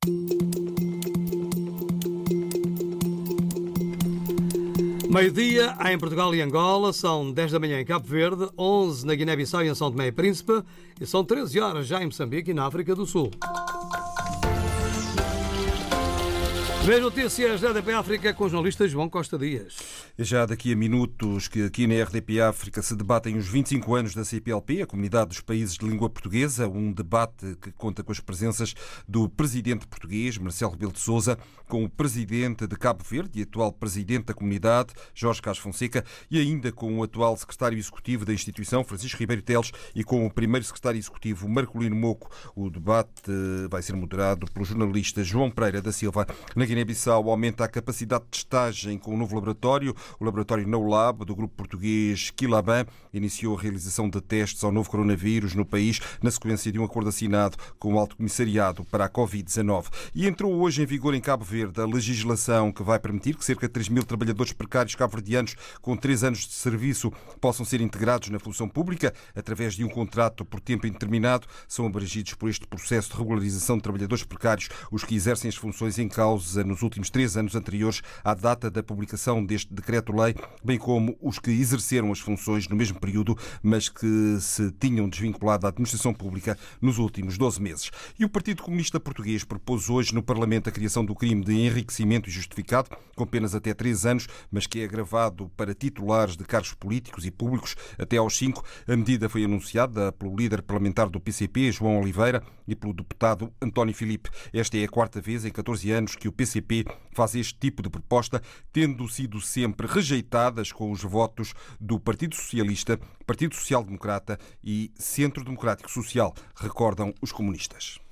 Meio-dia em Portugal e Angola, são 10 da manhã em Cabo Verde, 11 na Guiné-Bissau e em São Tomé e Príncipe, e são 13 horas já em Moçambique e na África do Sul. Vê notícias da RDP África com o jornalista João Costa Dias. É já daqui a minutos que aqui na RDP África se debatem os 25 anos da CPLP, a Comunidade dos Países de Língua Portuguesa, um debate que conta com as presenças do presidente português, Marcelo Rebelo de Sousa, com o presidente de Cabo Verde e atual presidente da comunidade, Jorge Cás Fonseca, e ainda com o atual secretário executivo da instituição, Francisco Ribeiro Teles, e com o primeiro secretário executivo, Marcolino Moco. O debate vai ser moderado pelo jornalista João Pereira da Silva. Na Guiné-Bissau aumenta a capacidade de testagem com o novo laboratório. O laboratório NoLab, do grupo português Quilaban, iniciou a realização de testes ao novo coronavírus no país, na sequência de um acordo assinado com o Alto Comissariado para a Covid-19. E entrou hoje em vigor em Cabo Verde a legislação que vai permitir que cerca de 3.000 trabalhadores precários cabo-verdianos com 3 anos de serviço possam ser integrados na função pública através de um contrato por tempo indeterminado. São abrangidos por este processo de regularização de trabalhadores precários os que exercem as funções em causa nos últimos 3 anos anteriores à data da publicação deste decreto-lei, bem como os que exerceram as funções no mesmo período, mas que se tinham desvinculado da administração pública nos últimos 12 meses. E o Partido Comunista Português propôs hoje no Parlamento a criação do crime de enriquecimento injustificado, com penas até 3 anos, mas que é agravado para titulares de cargos políticos e públicos até aos 5. A medida foi anunciada pelo líder parlamentar do PCP, João Oliveira, e pelo deputado António Filipe. Esta é a 4ª vez em 14 anos que o PCP faz este tipo de proposta, tendo sido sempre rejeitadas com os votos do Partido Socialista, Partido Social Democrata e Centro Democrático Social, recordam os comunistas.